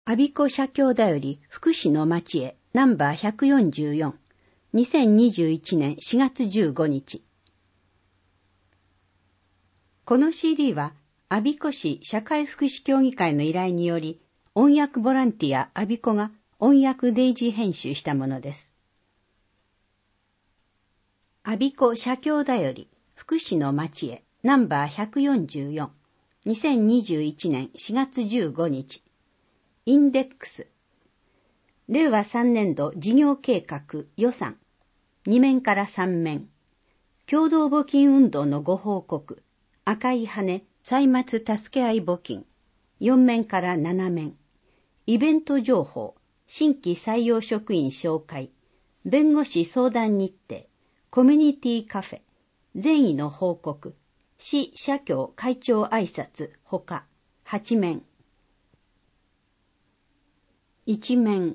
我孫子社協だより福祉の町へナンバー144、2021年4月15日。この CD は我孫子市社会福祉協議会の依頼により、音訳ボランティア我孫子が音訳デイジー編集したものです。我孫子社協だより福祉の町へナンバー144、2021年4月15日。インデックス。令和3年度事業計画予算。2面から3面。共同募金運動のご報告。赤い羽、歳末助け合い募金。4面から7面。イベント情報。新規採用職員紹介。弁護士相談日程。コミュニティカフェ。善意の報告。市社協会長挨拶。ほか。8面。1面。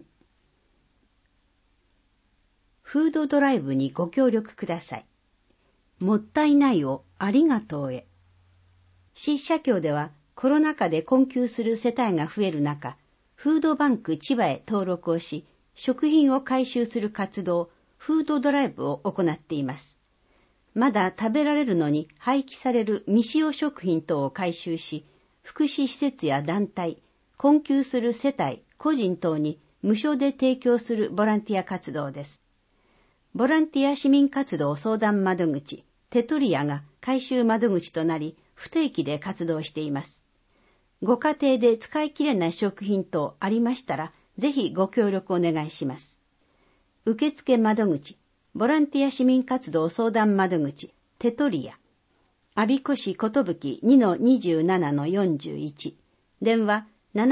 フードドライブにご協力ください。もったいないをありがとうへ。市社協ではコロナ禍で困窮する世帯が増える中、フードバンク千葉へ登録をし、食品を回収する活動、フードドライブを行っています。まだ食べられるのに廃棄される未使用食品等を回収し、福祉施設や団体、困窮する世帯、個人等に無償で提供するボランティア活動です。ボランティア市民活動相談窓口、テトリアが回収窓口となり、不定期で活動しています。ご家庭で使い切れない食品等ありましたら、ぜひご協力お願いします。受付窓口、ボランティア市民活動相談窓口、テトリア。我孫子市ことぶき 2-27-41。電話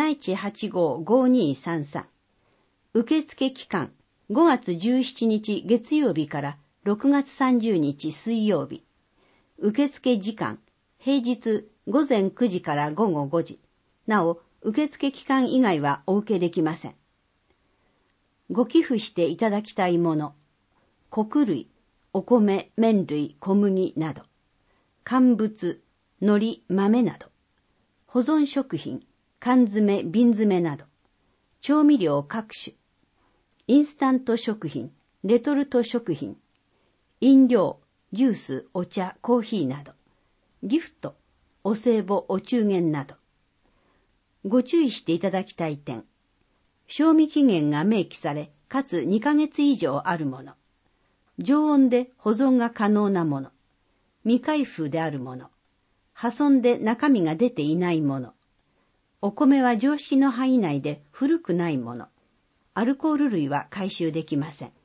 7185-5233。受付期間5月17日月曜日から6月30日水曜日。受付時間平日午前9時から午後5時。なお、受付期間以外はお受けできません。ご寄付していただきたいもの。穀類、お米、麺類、小麦など。乾物、海苔、豆など。保存食品、缶詰、瓶詰など。調味料各種。インスタント食品、レトルト食品。飲料、ジュース、お茶、コーヒーなど。ギフト、お歳暮、お中元など。ご注意していただきたい点。賞味期限が明記され、かつ2ヶ月以上あるもの。常温で保存が可能なもの。未開封であるもの。破損で中身が出ていないもの。お米は常識の範囲内で古くないもの。アルコール類は回収できません。